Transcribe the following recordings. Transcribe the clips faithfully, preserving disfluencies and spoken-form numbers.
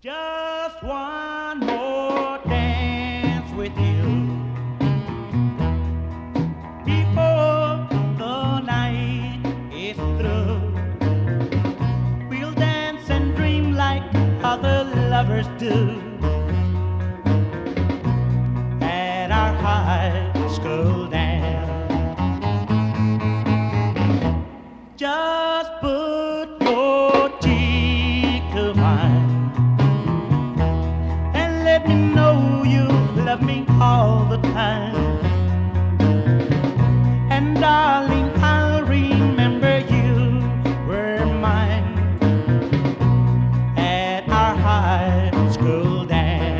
Just one more dance with you before the night is through. We'll dance and dream like other lovers do at our high school dance. Just put your cheek to mine. Let me know you love me all the time. And darling, I'll remember you were mine at our high school dance.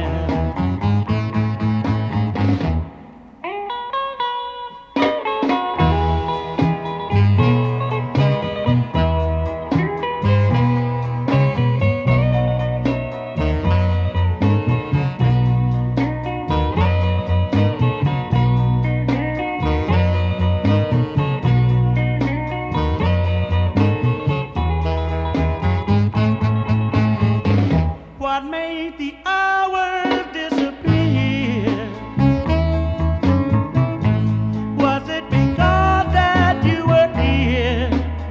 What made the hours disappear? Was it because that you were here?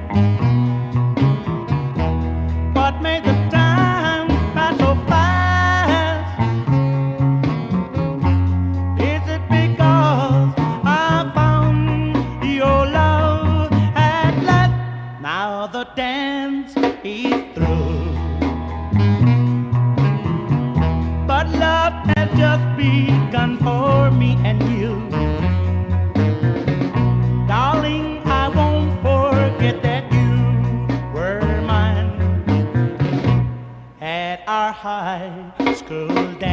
What made the time pass so fast? Is it because I found your love at last? Now the dance is through. But love has just begun for me and you. Darling, I won't forget that you were mine at our high school dance.